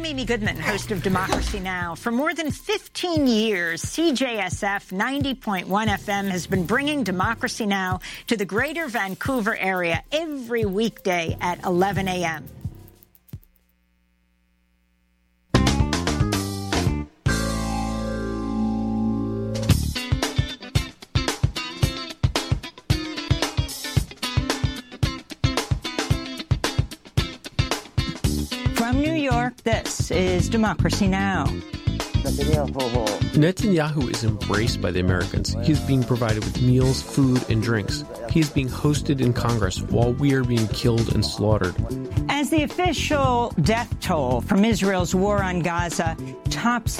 I'm Amy Goodman, host of Democracy Now! For more than 15 years, CJSF 90.1 FM has been bringing Democracy Now! To the greater Vancouver area every weekday at 11 a.m. From New York, this is Democracy Now! Netanyahu is embraced by the Americans. He is being provided with meals, food, and drinks. He is being hosted in Congress while we are being killed and slaughtered. As the official death toll from Israel's war on Gaza tops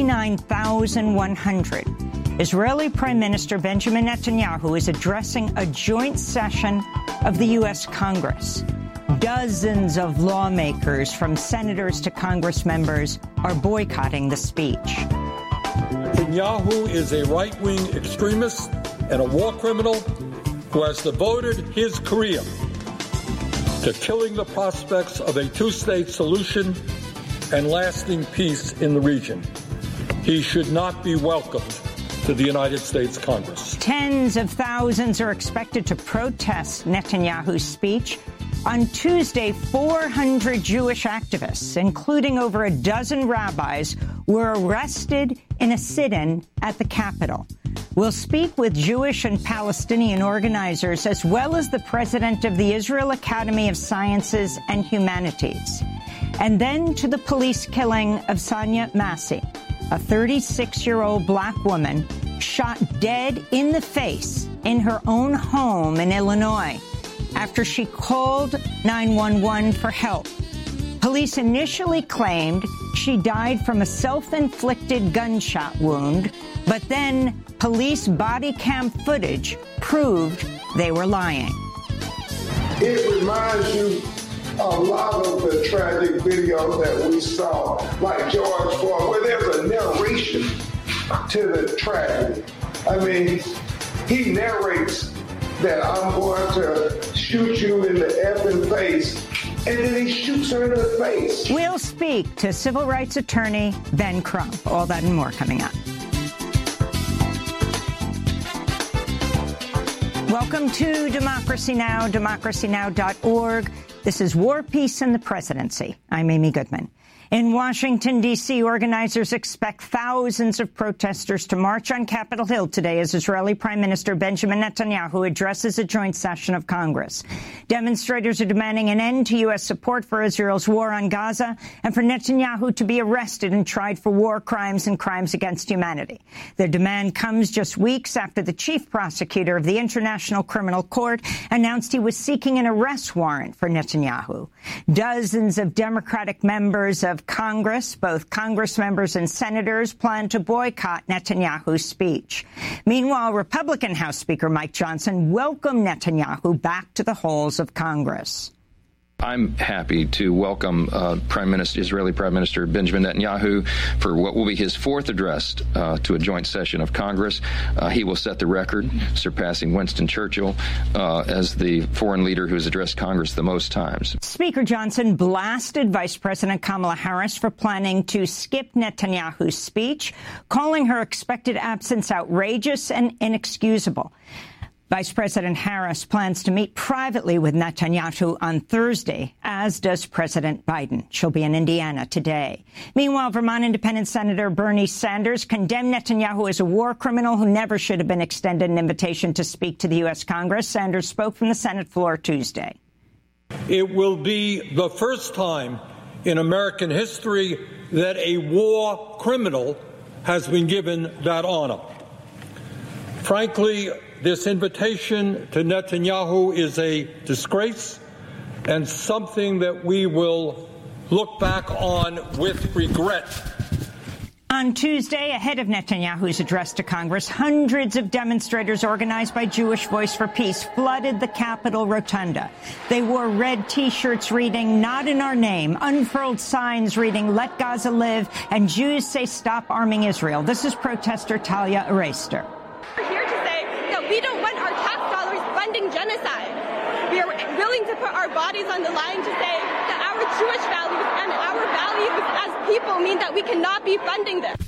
39,100, Israeli Prime Minister Benjamin Netanyahu is addressing a joint session of the U.S. Congress. Dozens of lawmakers, from senators to Congress members, are boycotting the speech. Netanyahu is a right-wing extremist and a war criminal who has devoted his career to killing the prospects of a two-state solution and lasting peace in the region. He should not be welcomed to the United States Congress. Tens of thousands are expected to protest Netanyahu's speech. On Tuesday, 400 Jewish activists, including over a dozen rabbis, were arrested in a sit-in at the Capitol. We'll speak with Jewish and Palestinian organizers, as well as the president of the Israel Academy of Sciences and Humanities. And then to the police killing of Sanya Massi, a 36-year-old black woman shot dead in the face in her own home in Illinois after she called 911 for help. Police initially claimed she died from a self-inflicted gunshot wound, but then police body cam footage proved they were lying. It reminds you a lot of the tragic videos that we saw, like George Floyd, where there's a narration to the tragedy. I mean, he narrates that I'm going to shoot you in the effing face, and then he shoots her in the face. We'll speak to civil rights attorney Ben Crump. All that and more coming up. Welcome to Democracy Now!, democracynow.org. This is War, Peace, and the Presidency. I'm Amy Goodman. In Washington, D.C., organizers expect thousands of protesters to march on Capitol Hill today as Israeli Prime Minister Benjamin Netanyahu addresses a joint session of Congress. Demonstrators are demanding an end to U.S. support for Israel's war on Gaza and for Netanyahu to be arrested and tried for war crimes and crimes against humanity. Their demand comes just weeks after the chief prosecutor of the International Criminal Court announced he was seeking an arrest warrant for Netanyahu. Dozens of Democratic members of Congress, both Congress members and senators, plan to boycott Netanyahu's speech. Meanwhile, Republican House Speaker Mike Johnson welcomed Netanyahu back to the halls of Congress. I'm happy to welcome Israeli Prime Minister Benjamin Netanyahu for what will be his fourth address to a joint session of Congress. He will set the record, surpassing Winston Churchill as the foreign leader who has addressed Congress the most times. Speaker Johnson blasted Vice President Kamala Harris for planning to skip Netanyahu's speech, calling her expected absence outrageous and inexcusable. Vice President Harris plans to meet privately with Netanyahu on Thursday, as does President Biden. She'll be in Indiana today. Meanwhile, Vermont Independent Senator Bernie Sanders condemned Netanyahu as a war criminal who never should have been extended an invitation to speak to the U.S. Congress. Sanders spoke from the Senate floor Tuesday. It will be the first time in American history that a war criminal has been given that honor. Frankly, this invitation to Netanyahu is a disgrace and something that we will look back on with regret. On Tuesday, ahead of Netanyahu's address to Congress, hundreds of demonstrators organized by Jewish Voice for Peace flooded the Capitol Rotunda. They wore red T-shirts reading, "Not in our name," unfurled signs reading, "Let Gaza live," and "Jews say stop arming Israel." This is protester Talia Araister. We're here to say that we don't want our tax dollars funding genocide. We are willing to put our bodies on the line to say that our Jewish values and our values as people mean that we cannot be funding this.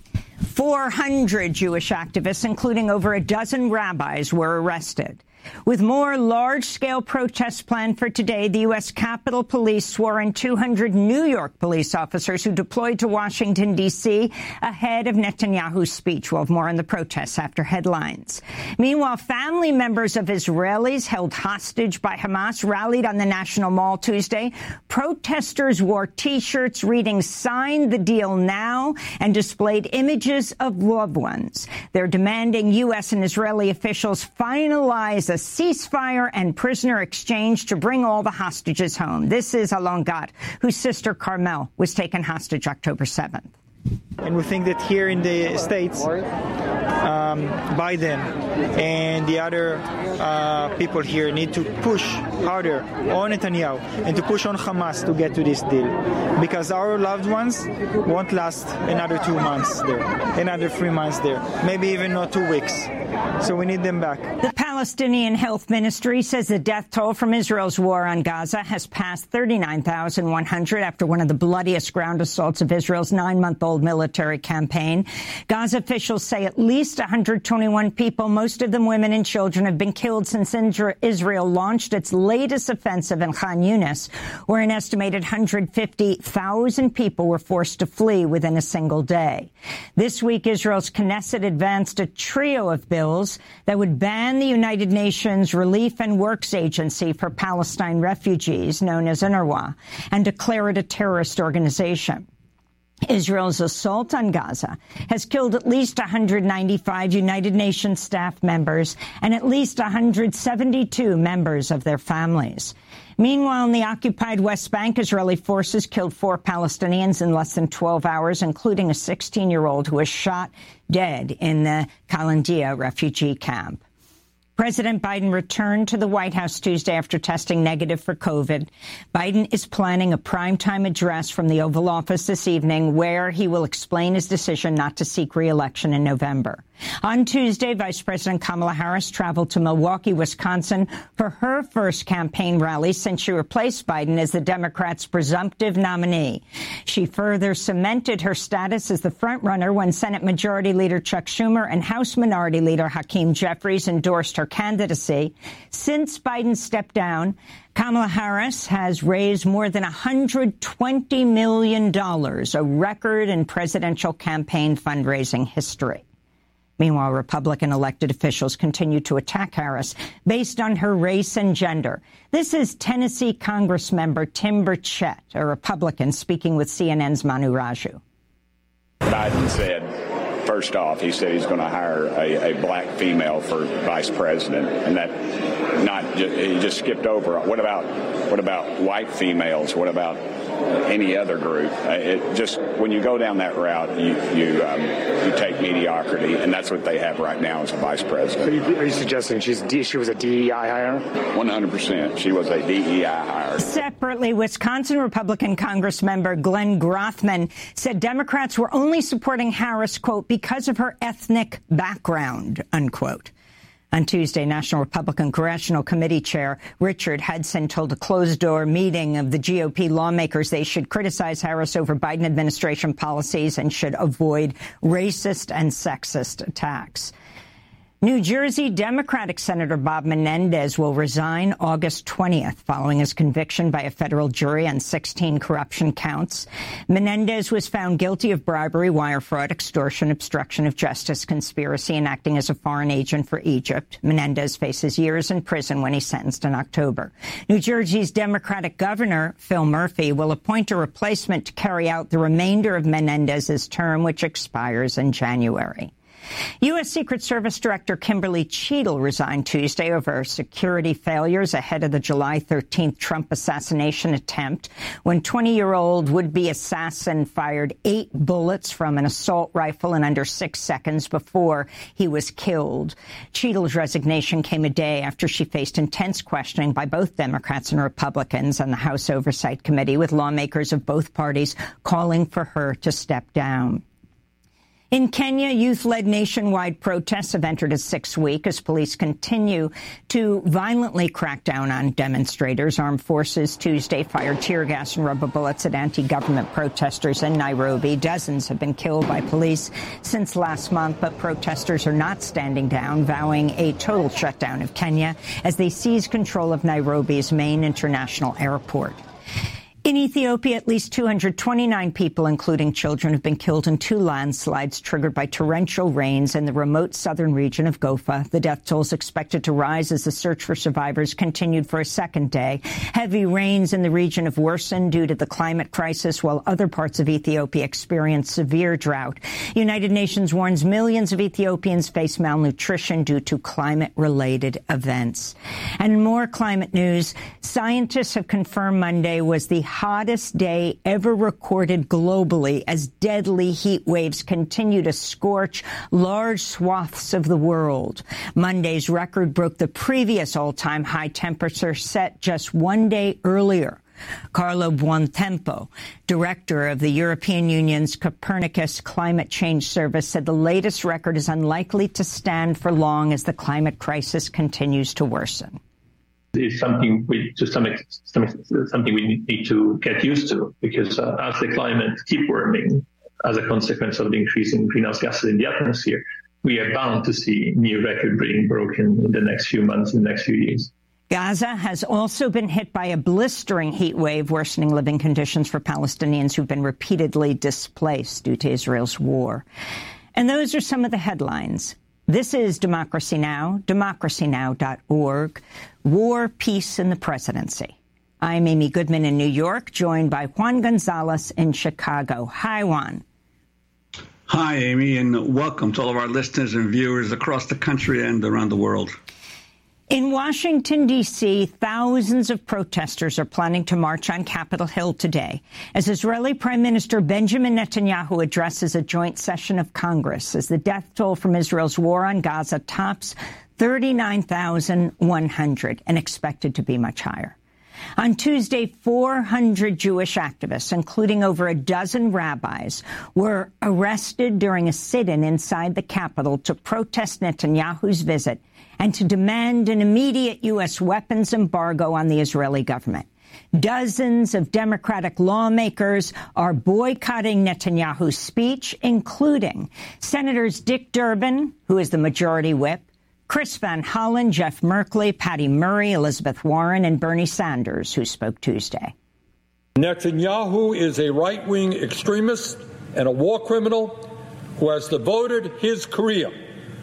400 Jewish activists, including over a dozen rabbis, were arrested. With more large-scale protests planned for today, the U.S. Capitol Police swore in 200 New York police officers who deployed to Washington, D.C. ahead of Netanyahu's speech. We'll have more on the protests after headlines. Meanwhile, family members of Israelis held hostage by Hamas rallied on the National Mall Tuesday. Protesters wore T-shirts reading "Sign the Deal Now" and displayed images of loved ones. They're demanding U.S. and Israeli officials finalize a ceasefire and prisoner exchange to bring all the hostages home. This is Alon Gad, whose sister Carmel was taken hostage October 7th. And we think that here in the States, Biden and the other people here need to push harder on Netanyahu and to push on Hamas to get to this deal. Because our loved ones won't last another 2 months there, another 3 months there, maybe even not 2 weeks. So we need them back. The Palestinian Health Ministry says the death toll from Israel's war on Gaza has passed 39,100 after one of the bloodiest ground assaults of Israel's 9-month-old military campaign. Gaza officials say at least 121 people, most of them women and children, have been killed since Israel launched its latest offensive in Khan Yunis, where an estimated 150,000 people were forced to flee within a single day. This week, Israel's Knesset advanced a trio of bills that would ban the United Nations Relief and Works Agency for Palestine Refugees, known as UNRWA, and declare it a terrorist organization. Israel's assault on Gaza has killed at least 195 United Nations staff members and at least 172 members of their families. Meanwhile, in the occupied West Bank, Israeli forces killed 4 Palestinians in less than 12 hours, including a 16-year-old who was shot dead in the Kalandia refugee camp. President Biden returned to the White House Tuesday after testing negative for COVID. Biden is planning a primetime address from the Oval Office this evening where he will explain his decision not to seek re-election in November. On Tuesday, Vice President Kamala Harris traveled to Milwaukee, Wisconsin for her first campaign rally since she replaced Biden as the Democrats' presumptive nominee. She further cemented her status as the frontrunner when Senate Majority Leader Chuck Schumer and House Minority Leader Hakeem Jeffries endorsed her candidacy. Since Biden stepped down, Kamala Harris has raised more than $120 million, a record in presidential campaign fundraising history. Meanwhile, Republican elected officials continue to attack Harris based on her race and gender. This is Tennessee Congressmember Tim Burchett, a Republican, speaking with CNN's Manu Raju. Biden said, first off, he said he's going to hire a black female for vice president, and that he just skipped over. What about white females? What about any other group? It just, when you go down that route, you take mediocrity, and that's what they have right now as a vice president. Are you suggesting she was a DEI hire? 100%. She was a DEI hire. Separately, Wisconsin Republican Congressmember Glenn Grothman said Democrats were only supporting Harris, quote, because of her ethnic background, unquote. On Tuesday, National Republican Congressional Committee Chair Richard Hudson told a closed-door meeting of the GOP lawmakers they should criticize Harris over Biden administration policies and should avoid racist and sexist attacks. New Jersey Democratic Senator Bob Menendez will resign August 20th following his conviction by a federal jury on 16 corruption counts. Menendez was found guilty of bribery, wire fraud, extortion, obstruction of justice, conspiracy, and acting as a foreign agent for Egypt. Menendez faces years in prison when he's sentenced in October. New Jersey's Democratic governor, Phil Murphy, will appoint a replacement to carry out the remainder of Menendez's term, which expires in January. U.S. Secret Service Director Kimberly Cheadle resigned Tuesday over security failures ahead of the July 13th Trump assassination attempt when 20-year-old would-be assassin fired 8 bullets from an assault rifle in under 6 seconds before he was killed. Cheadle's resignation came a day after she faced intense questioning by both Democrats and Republicans on the House Oversight Committee, with lawmakers of both parties calling for her to step down. In Kenya, youth-led nationwide protests have entered its sixth week as police continue to violently crack down on demonstrators. Armed forces Tuesday fired tear gas and rubber bullets at anti-government protesters in Nairobi. Dozens have been killed by police since last month, but protesters are not standing down, vowing a total shutdown of Kenya as they seize control of Nairobi's main international airport. In Ethiopia, at least 229 people, including children, have been killed in two landslides triggered by torrential rains in the remote southern region of Gofa. The death toll is expected to rise as the search for survivors continued for a second day. Heavy rains in the region have worsened due to the climate crisis, while other parts of Ethiopia experience severe drought. United Nations warns millions of Ethiopians face malnutrition due to climate-related events. And in more climate news, scientists have confirmed Monday was the hottest day ever recorded globally as deadly heat waves continue to scorch large swaths of the world. Monday's record broke the previous all-time high temperature set just one day earlier. Carlo Buontempo, director of the European Union's Copernicus Climate Change Service, said the latest record is unlikely to stand for long as the climate crisis continues to worsen. Is something something we need to get used to, because as the climate keeps warming as a consequence of the increase in greenhouse gases in the atmosphere, we are bound to see new records being broken in the next few months, in the next few years. Gaza has also been hit by a blistering heat wave, worsening living conditions for Palestinians who've been repeatedly displaced due to Israel's war. And those are some of the headlines. This is Democracy Now!, democracynow.org, War, Peace, and the Presidency. I'm Amy Goodman in New York, joined by Juan Gonzalez in Chicago. Hi, Juan. Hi, Amy, and welcome to all of our listeners and viewers across the country and around the world. In Washington, D.C., thousands of protesters are planning to march on Capitol Hill today as Israeli Prime Minister Benjamin Netanyahu addresses a joint session of Congress as the death toll from Israel's war on Gaza tops 39,100 and expected to be much higher. On Tuesday, 400 Jewish activists, including over a dozen rabbis, were arrested during a sit-in inside the Capitol to protest Netanyahu's visit and to demand an immediate U.S. weapons embargo on the Israeli government. Dozens of Democratic lawmakers are boycotting Netanyahu's speech, including Senators Dick Durbin, who is the majority whip, Chris Van Hollen, Jeff Merkley, Patty Murray, Elizabeth Warren, and Bernie Sanders, who spoke Tuesday. Netanyahu is a right-wing extremist and a war criminal who has devoted his career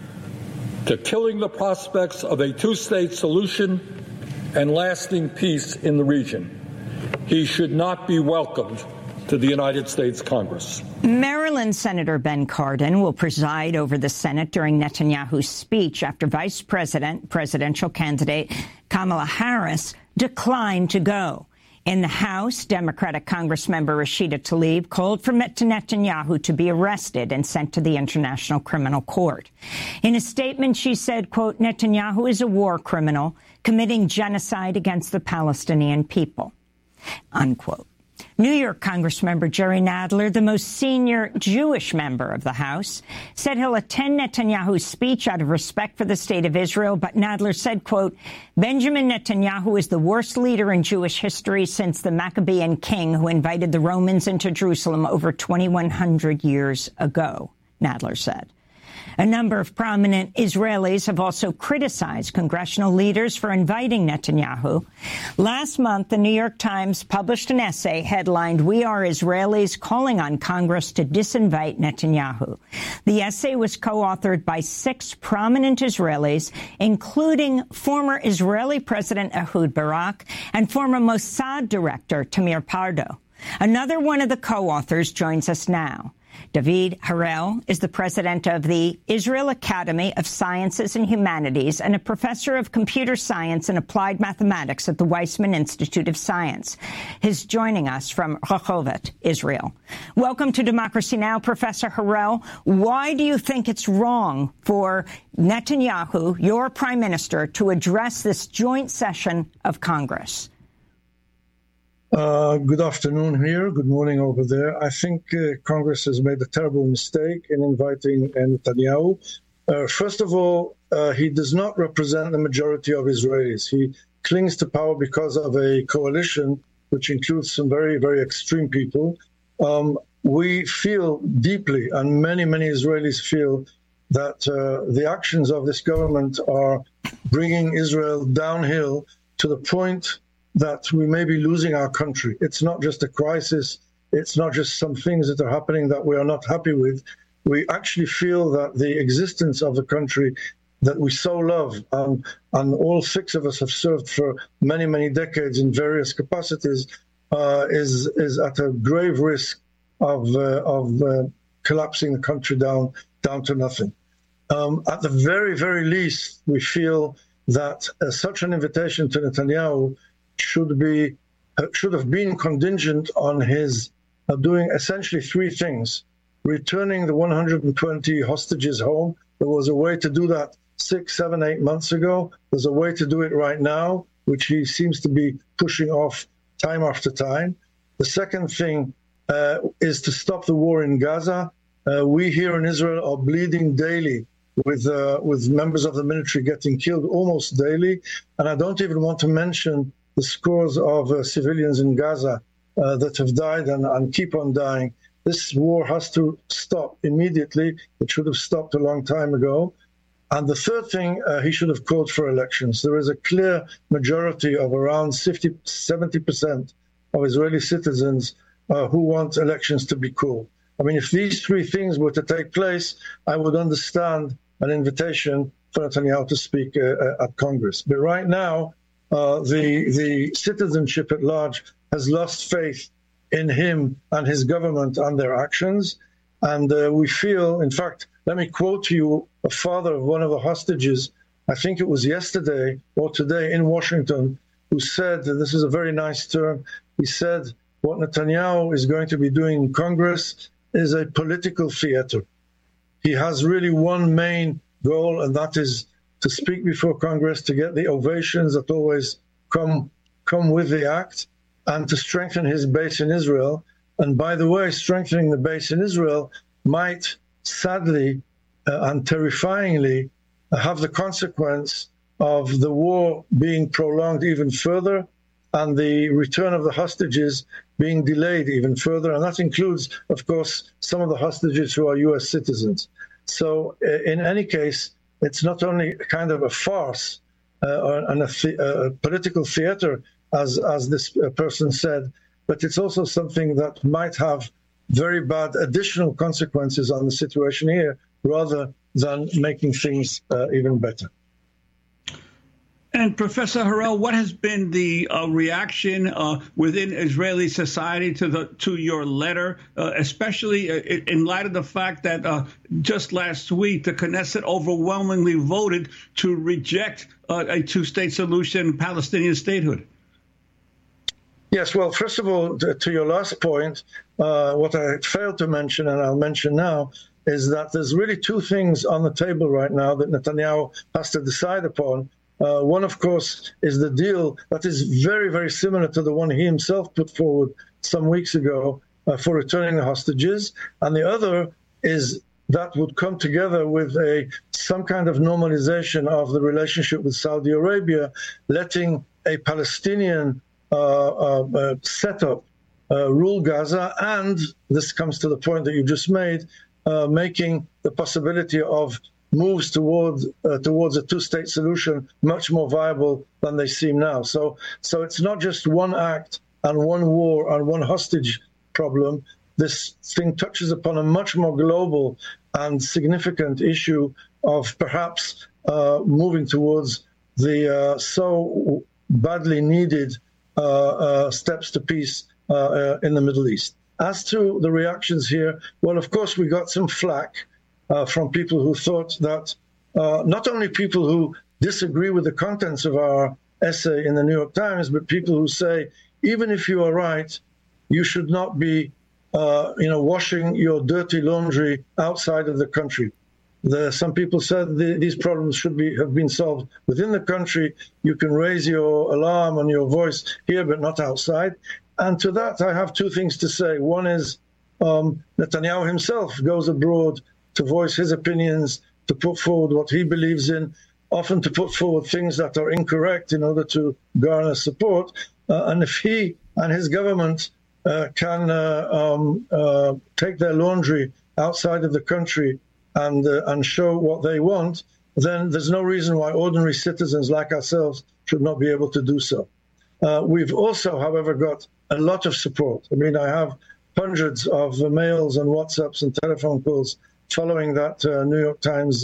to killing the prospects of a two-state solution and lasting peace in the region. He should not be welcomed to the United States Congress. Maryland Senator Ben Cardin will preside over the Senate during Netanyahu's speech after Vice presidential candidate Kamala Harris declined to go. In the House, Democratic Congressmember Rashida Tlaib called for Netanyahu to be arrested and sent to the International Criminal Court. In a statement, she said, quote, Netanyahu is a war criminal committing genocide against the Palestinian people, unquote. New York Congressmember Jerry Nadler, the most senior Jewish member of the House, said he'll attend Netanyahu's speech out of respect for the state of Israel. But Nadler said, quote, Benjamin Netanyahu is the worst leader in Jewish history since the Maccabean king who invited the Romans into Jerusalem over 2,100 years ago, Nadler said. A number of prominent Israelis have also criticized congressional leaders for inviting Netanyahu. Last month, the New York Times published an essay headlined, We Are Israelis, calling on Congress to disinvite Netanyahu. The essay was co-authored by 6 prominent Israelis, including former Israeli President Ehud Barak and former Mossad director Tamir Pardo. Another one of the co-authors joins us now. David Harel is the president of the Israel Academy of Sciences and Humanities and a professor of computer science and applied mathematics at the Weizmann Institute of Science. He's joining us from Rehovot, Israel. Welcome to Democracy Now!, Professor Harel. Why do you think it's wrong for Netanyahu, your prime minister, to address this joint session of Congress? Good afternoon here. Good morning over there. I think Congress has made a terrible mistake in inviting Netanyahu. First of all, he does not represent the majority of Israelis. He clings to power because of a coalition which includes some very, very extreme people. We feel deeply, and many, many Israelis feel, that the actions of this government are bringing Israel downhill to the point that we may be losing our country. It's not just a crisis. It's not just some things that are happening that we are not happy with. We actually feel that the existence of the country that we so love, and all six of us have served for many, many decades in various capacities, is at a grave risk of collapsing the country down to nothing. At the very, very least, we feel that such an invitation to Netanyahu should have been contingent on his doing essentially three things: returning the 120 hostages home. There was a way to do that 6, 7, 8 months ago. There's a way to do it right now, which he seems to be pushing off time after time. The second thing is to stop the war in Gaza. We here in Israel are bleeding daily with members of the military getting killed almost daily. And I don't even want to mention the scores of civilians in Gaza that have died and keep on dying. This war has to stop immediately. It should have stopped a long time ago. And the third thing, he should have called for elections. There is a clear majority of around 70% of Israeli citizens who want elections to be called. I mean, if these three things were to take place, I would understand an invitation for Netanyahu to speak at Congress. But right now, the citizenship at large has lost faith in him and his government and their actions. And we feel, in fact, let me quote to you a father of one of the hostages, I think it was yesterday or today in Washington, who said, and this is a very nice term, he said, what Netanyahu is going to be doing in Congress is a political theater. He has really one main goal, and that is to speak before Congress, to get the ovations that always come with the act, and to strengthen his base in Israel. And by the way, strengthening the base in Israel might sadly and terrifyingly have the consequence of the war being prolonged even further and the return of the hostages being delayed even further. And that includes, of course, some of the hostages who are U.S. citizens. So in any case, it's not only kind of a farce and a political theater, as this person said, but it's also something that might have very bad additional consequences on the situation here, rather than making things even better. And Professor Harel, what has been the reaction within Israeli society to your letter, especially in light of the fact that just last week the Knesset overwhelmingly voted to reject a two-state solution, Palestinian statehood? Yes, well, first of all, to your last point, what I failed to mention, and I'll mention now, is that there's really two things on the table right now that Netanyahu has to decide upon. One, of course, is the deal that is very, very similar to the one he himself put forward some weeks ago for returning the hostages. And the other is that would come together with some kind of normalization of the relationship with Saudi Arabia, letting a Palestinian setup rule Gaza. And this comes to the point that you just made, making the possibility of moves towards a two-state solution much more viable than they seem now. So it's not just one act and one war and one hostage problem. This thing touches upon a much more global and significant issue of perhaps moving towards the so badly needed steps to peace in the Middle East. As to the reactions here, well, of course, we got some flack from people who thought that not only people who disagree with the contents of our essay in the New York Times, but people who say, even if you are right, you should not be washing your dirty laundry outside of the country. Some people said these problems should have been solved within the country. You can raise your alarm and your voice here, but not outside. And to that, I have two things to say. One is Netanyahu himself goes abroad to voice his opinions, to put forward what he believes in, often to put forward things that are incorrect in order to garner support. And if he and his government can take their laundry outside of the country and show what they want, then there's no reason why ordinary citizens like ourselves should not be able to do so. We've also, however, got a lot of support. I mean, I have hundreds of mails and WhatsApps and telephone calls following that New York Times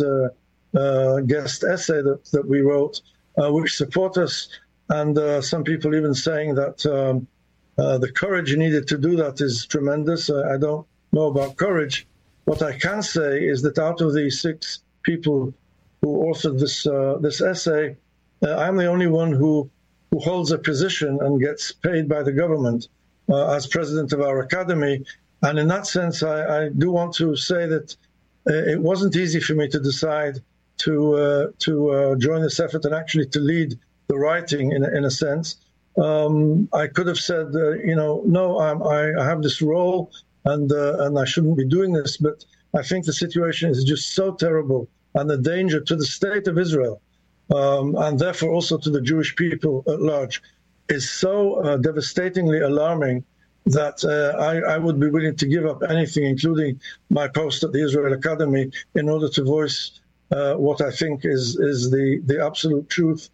guest essay that we wrote, which support us, and some people even saying that the courage needed to do that is tremendous. I don't know about courage. What I can say is that out of the 6 people who authored this essay, I'm the only one who holds a position and gets paid by the government as president of our academy. And in that sense, I do want to say that it wasn't easy for me to decide to join this effort and actually to lead the writing in a sense. I could have said, no, I have this role and I shouldn't be doing this. But I think the situation is just so terrible, and the danger to the state of Israel, and therefore also to the Jewish people at large, is so devastatingly alarming that I would be willing to give up anything, including my post at the Israel Academy, in order to voice what I think is the absolute truth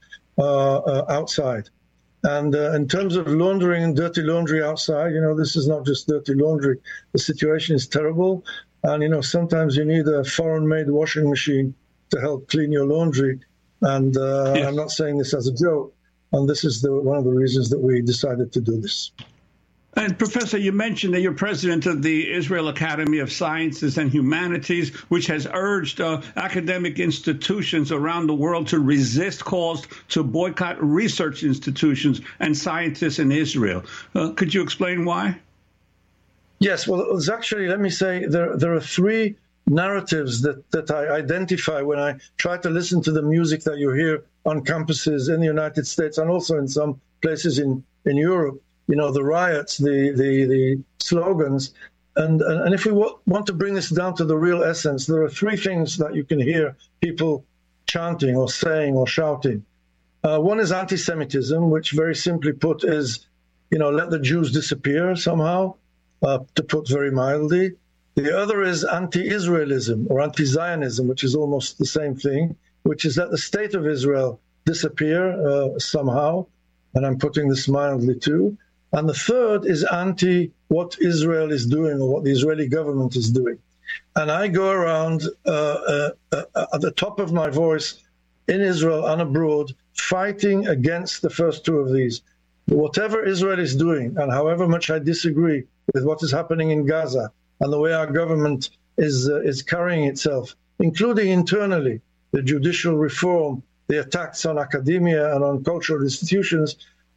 outside. And in terms of laundering and dirty laundry outside, this is not just dirty laundry. The situation is terrible. And, sometimes you need a foreign-made washing machine to help clean your laundry. And yes. I'm not saying this as a joke. And this is one of the reasons that we decided to do this. And Professor, you mentioned that you're president of the Israel Academy of Sciences and Humanities, which has urged academic institutions around the world to resist calls to boycott research institutions and scientists in Israel. Could you explain why? Yes, well, it's actually, let me say, there are 3 narratives that I identify when I try to listen to the music that you hear on campuses in the United States and also in some places in Europe. The riots, the slogans. And if we want to bring this down to the real essence, there are 3 things that you can hear people chanting or saying or shouting. One is anti-Semitism, which very simply put is, let the Jews disappear somehow, to put very mildly. The other is anti-Israelism or anti-Zionism, which is almost the same thing, which is let the state of Israel disappear somehow. And I'm putting this mildly too. And the third is anti what Israel is doing or what the Israeli government is doing. And I go around at the top of my voice in Israel and abroad, fighting against the first 2 of these. Whatever Israel is doing, and however much I disagree with what is happening in Gaza and the way our government is carrying itself, including internally, the judicial reform, the attacks on academia and on cultural institutions,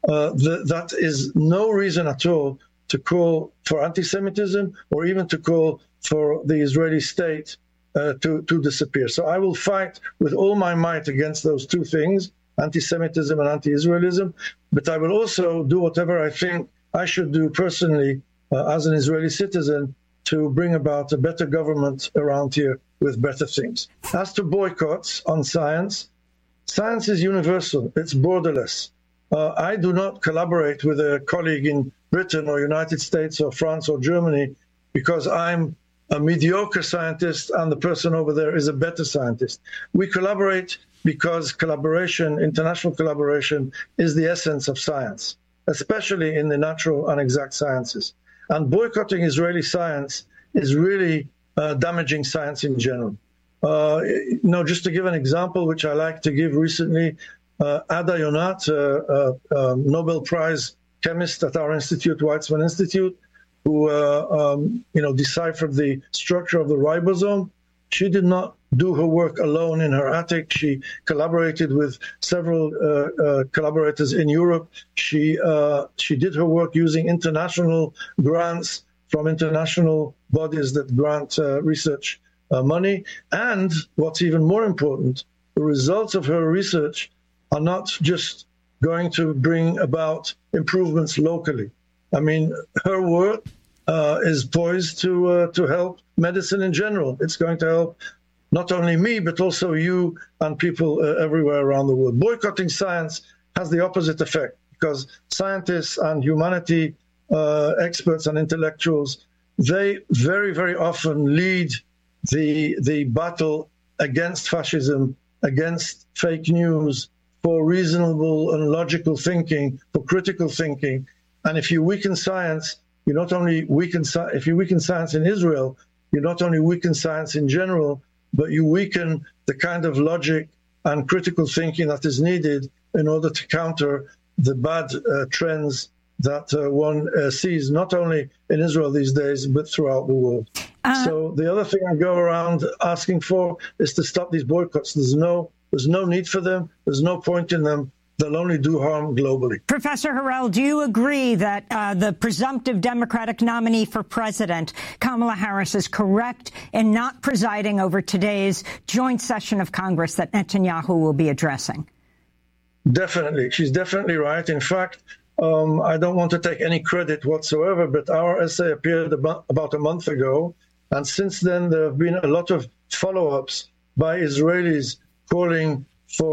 that is no reason at all to call for anti-Semitism or even to call for the Israeli state to disappear. So I will fight with all my might against those 2 things, anti-Semitism and anti-Israelism, but I will also do whatever I think I should do personally as an Israeli citizen to bring about a better government around here with better things. As to boycotts on science, science is universal. It's borderless. I do not collaborate with a colleague in Britain or United States or France or Germany because I'm a mediocre scientist and the person over there is a better scientist. We collaborate because collaboration, international collaboration, is the essence of science, especially in the natural and exact sciences. And boycotting Israeli science is really damaging science in general. Just to give an example, which I like to give recently, Ada Yonat, Nobel Prize chemist at our institute, Weizmann Institute, who deciphered the structure of the ribosome. She did not do her work alone in her attic. She collaborated with several collaborators in Europe. She did her work using international grants from international bodies that grant research money. And what's even more important, the results of her research are not just going to bring about improvements locally. I mean, her word is poised to help medicine in general. It's going to help not only me, but also you and people everywhere around the world. Boycotting science has the opposite effect, because scientists and humanity experts and intellectuals, they very, very often lead the battle against fascism, against fake news, for reasonable and logical thinking, for critical thinking. And if you weaken science, you not only weaken if you weaken science in Israel, you not only weaken science in general, but you weaken the kind of logic and critical thinking that is needed in order to counter the bad trends that one sees not only in Israel these days, but throughout the world. So the other thing I go around asking for is to stop these boycotts. There's no need for them. There's no point in them. They'll only do harm globally. Professor Harel, do you agree that the presumptive Democratic nominee for president, Kamala Harris, is correct in not presiding over today's joint session of Congress that Netanyahu will be addressing? Definitely. She's definitely right. In fact, I don't want to take any credit whatsoever, but our essay appeared about a month ago. And since then, there have been a lot of follow-ups by Israelis calling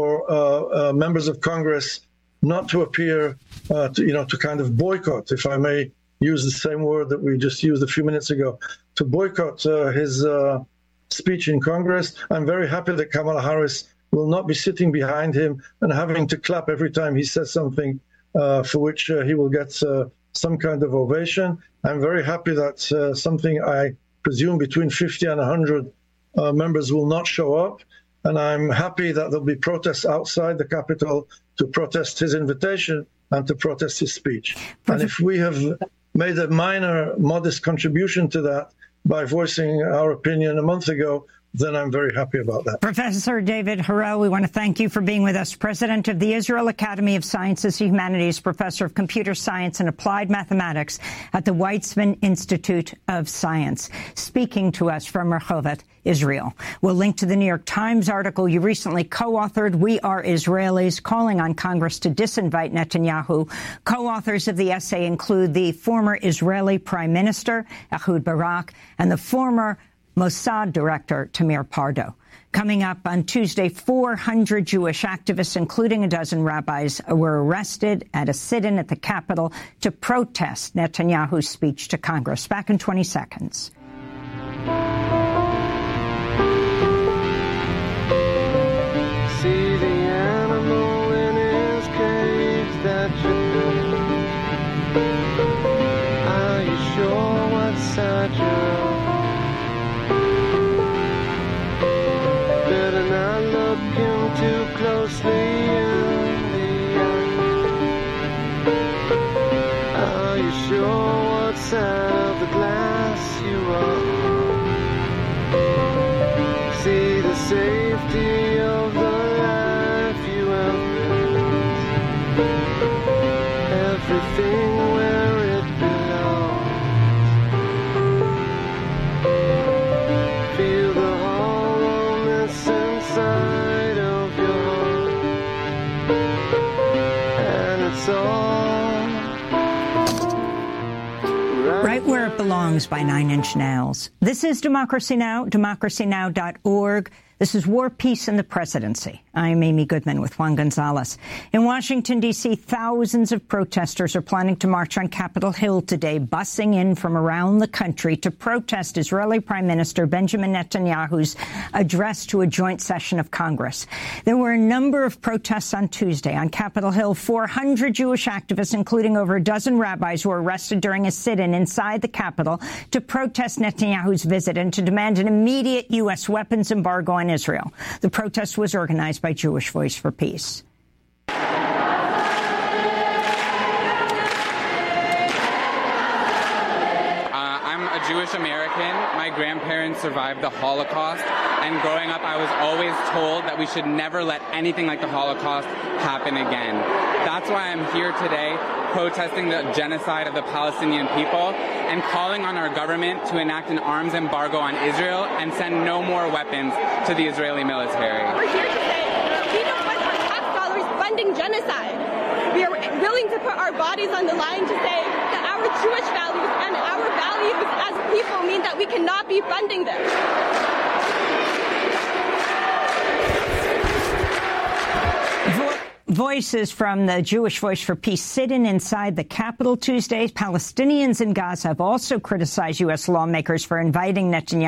for members of Congress not to appear, to kind of boycott, if I may use the same word that we just used a few minutes ago, to boycott his speech in Congress. I'm very happy that Kamala Harris will not be sitting behind him and having to clap every time he says something for which he will get some kind of ovation. I'm very happy that something I presume between 50 and 100 members will not show up. And I'm happy that there'll be protests outside the Capitol to protest his invitation and to protest his speech. And if we have made a minor, modest contribution to that by voicing our opinion a month ago, then I'm very happy about that. Professor David Harel, we want to thank you for being with us. President of the Israel Academy of Sciences and Humanities, Professor of Computer Science and Applied Mathematics at the Weizmann Institute of Science, speaking to us from Rehovot, Israel. We'll link to the New York Times article you recently co-authored, We Are Israelis, calling on Congress to disinvite Netanyahu. Co-authors of the essay include the former Israeli Prime Minister, Ehud Barak, and the former Mossad Director Tamir Pardo. Coming up on Tuesday, 400 Jewish activists, including a dozen rabbis, were arrested at a sit-in at the Capitol to protest Netanyahu's speech to Congress. Back in 20 seconds. See the animal in his cage that you built. Are you sure what side you're on? Better not look him too closely in the eye. Are you sure what side of the glass you are? See the safety of the life you have built. Everything where it belongs. Feel the hollowness inside of your heart, and it's all right where it belongs by 9 Inch Nails. This is Democracy Now!, democracynow.org. This is War, Peace, and the Presidency. I'm Amy Goodman with Juan Gonzalez. In Washington, D.C., thousands of protesters are planning to march on Capitol Hill today, bussing in from around the country to protest Israeli Prime Minister Benjamin Netanyahu's address to a joint session of Congress. There were a number of protests on Tuesday. On Capitol Hill, 400 Jewish activists, including over a dozen rabbis, were arrested during a sit-in inside the Capitol to protest Netanyahu's visit and to demand an immediate U.S. weapons embargo on Israel. The protest was organized by Jewish Voice for Peace. I'm a Jewish American. My grandparents survived the Holocaust, and growing up I was always told that we should never let anything like the Holocaust happen again. That's why I'm here today protesting the genocide of the Palestinian people and calling on our government to enact an arms embargo on Israel and send no more weapons to the Israeli military. We're here to say we don't want our tax dollars funding genocide. willing to put our bodies on the line to say that our Jewish values and our values as people mean that we cannot be funding them. Voices from the Jewish Voice for Peace sit-in inside the Capitol Tuesday. Palestinians in Gaza have also criticized U.S. lawmakers for inviting Netanyahu